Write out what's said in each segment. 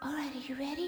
Alright, are you ready?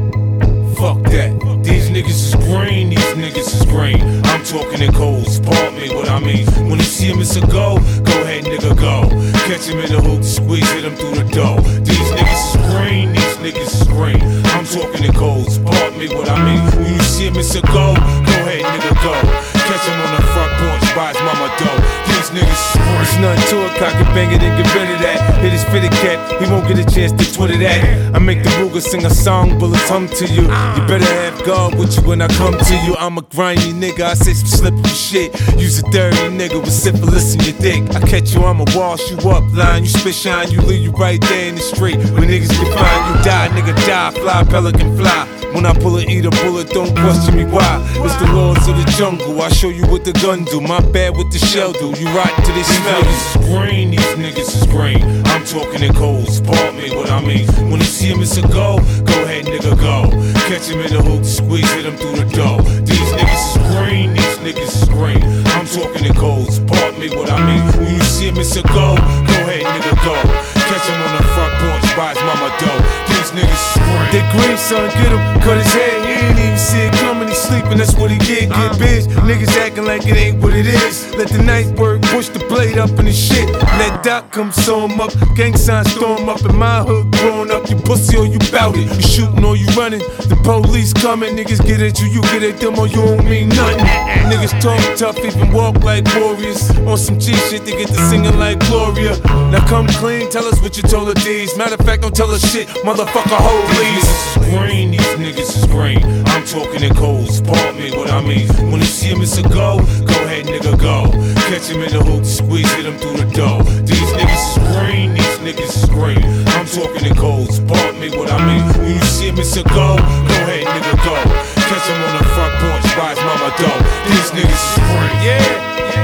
Fuck that, these niggas is green, these niggas is green. I'm talking in codes, pardon me what I mean. When you see him, it's a go ahead, nigga, go. Catch him in the hook, squeeze, hit him through the dough. These niggas is green, these niggas is green. I'm talking in codes, pardon me what I mean. When you see him, it's a go ahead, nigga, go. Catch him on the front porch, by his mama dough. These niggas is green. It's nothing to it, cock it, bang it, and get rid of that. Hit his fitted cap, he won't get a chance to Twitter that. I make the Ruger sing a song, bullets hum to you. You better have God with you when I come to you. I'm a grimy nigga, I say some slippery shit. Use a dirty nigga with syphilis in your dick. I catch you, I'ma wash you up, line. You spit shine, you leave you right there in the street. When niggas get fine, you die, nigga die. Fly, pelican fly. When I pull it, eat a bullet, don't question me why. It's the lords of the jungle, I show you what the gun do. My bad with the shell do, you rotten till they smell. These niggas is green, these niggas is green. I'm talking in codes, pardon me what I mean. When you see him, it's a go ahead, nigga, go. Catch him in the hook, squeeze, hit him through the dough. These niggas is green, these niggas is green. I'm talking in codes, pardon me what I mean. When you see him, it's a go ahead, nigga, go. Catch him on the front porch, by his mama dough. These niggas is green. They green, son, get him, cut his head. He ain't even see it coming, he sleeping, that's what he get bitch. Niggas acting like it ain't what it is. Let the night work, push the blade up in his shit. Let Doc come sew him up, gang signs storm up. In my hood, growing up, you pussy or you bout it. You shooting or you running, the police coming. Niggas get at you, you get at them or you don't mean nothing. Niggas talk tough, even walk like warriors. On some G shit, they get to singing like Gloria. Now come clean, tell us what you told her D's. Matter of fact, don't tell us shit, motherfucker, hold these. These niggas is green, these niggas is green. I'm talking in codes, pardon me what I mean. When you see him, it's a go ahead, nigga, go. Catch him in the hook, squeeze, hit him through the dough. These niggas is green, these niggas is green. I'm talking in codes, pardon me what I mean. When you see him, it's a go ahead, nigga, go. Catch him on the front porch, by his mama dough. These niggas is green. Yeah,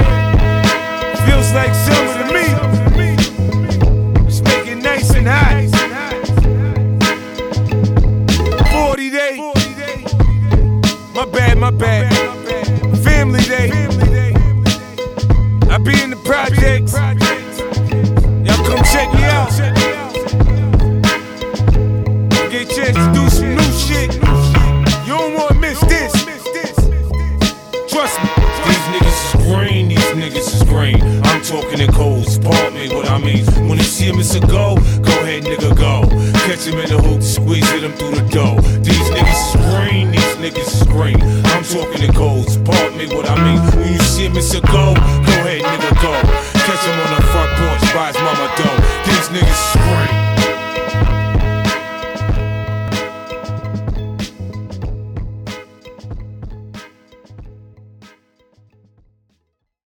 feels like summer to me. Let's make it nice and hot. 40 day. My bad. Family day. I be in the projects. Y'all come check me out. Get a chance to do some new shit. You don't wanna miss this. Trust me. These niggas is green, these niggas is green. I'm talking in codes, pardon me what I mean. When you see him, it's a go ahead, nigga, go. Catch him in the hook, squeeze, hit him through the dough. These niggas is green, these niggas is green. I'm talking in codes, pardon me what I mean. When you see him, it's a go ahead, nigga, go. Catch him on the front porch, by his mama dough. These niggas is green.